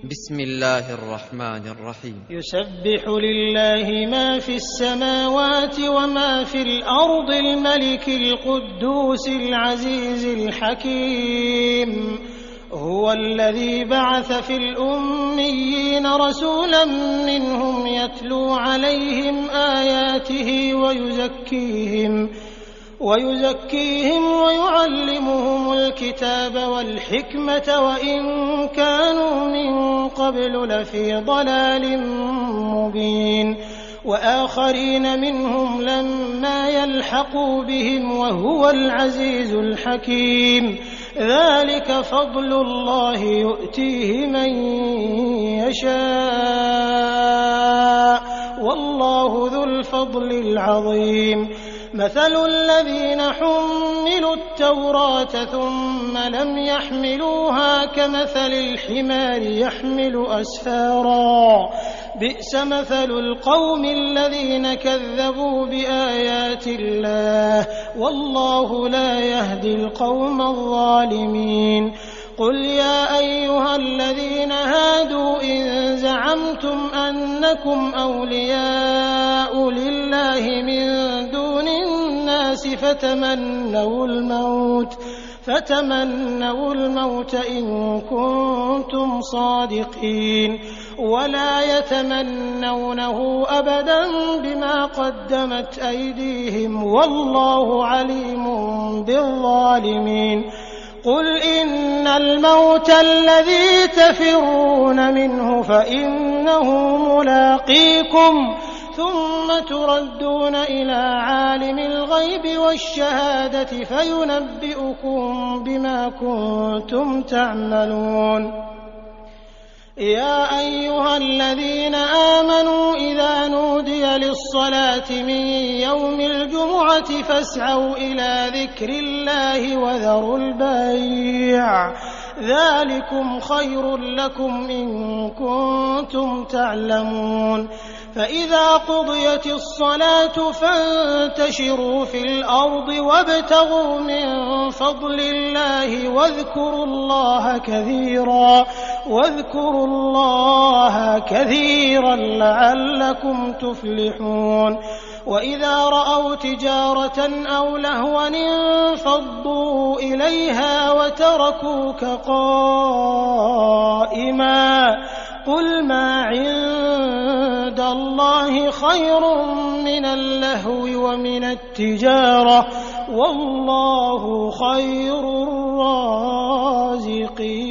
بسم الله الرحمن الرحيم. يسبح لله ما في السماوات وما في الأرض الملك القدوس العزيز الحكيم. هو الذي بعث في الأميين رسولا منهم يتلو عليهم آياته ويزكيهم ويعلمهم الكتاب والحكمة وإن كانوا من قبل لفي ضلال مبين، وآخرين منهم لما يلحقوا بهم وهو العزيز الحكيم. ذلك فضل الله يؤتيه من يشاء والله ذو الفضل العظيم. مثل الذين حملوا التوراة ثم لم يحملوها كمثل الحمار يحمل أسفارا، بئس مثل القوم الذين كذبوا بآيات الله والله لا يهدي القوم الظالمين. قل يا أيها الذين هادوا إن زعمتم أنكم أولياء لله من دون الناس فتمنوا الموت إن كنتم صادقين، ولا يتمنونه أبدا بما قدمت أيديهم والله عليم بالظالمين. قل إن الموت الذي تفرون منه فإنه ملاقيكم ثم تردون إلى عالم الغيب والشهادة فينبئكم بما كنتم تعملون. يا أيها الذين آمنوا إذا نودي للصلاة من يوم الجمعة فاسعوا إلى ذكر الله وذروا البيع، ذلكم خير لكم إن كنتم تعلمون. فإذا قضيت الصلاة فانتشروا في الأرض وابتغوا من فضل الله واذكروا الله كثيرا لعلكم تفلحون. وإذا رأوا تجارة أو لهوا انفضوا إليها وتركوك قائما، قل ما عند الله خير من اللهو ومن التجارة والله خير الرازقين.